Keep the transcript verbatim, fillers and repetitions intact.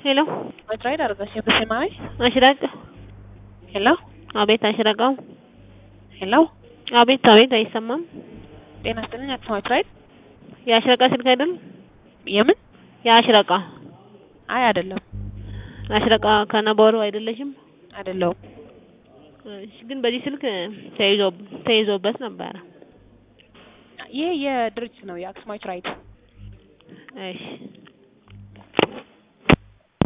ሄሎ መትራይድ አርጋሽ በሰማይ አሽራቅ ሄሎ አቤት አሽራቃው ሄሎ አቤት አቤት አይሰማም ጤና ይስጥልኝ አቶ መትራይድ ያሽራቃ ስልክ አይደል የምን ያሽራቃ አይ አይደለም አሽራቃ ከነቦሩ አይደለሽም አይደለም እሺ ግን በዚህ ስልክ ተይዞ ተይዞበት ነበር ይሄ የድርጅት ነው የአክስማይት ራይት እሺ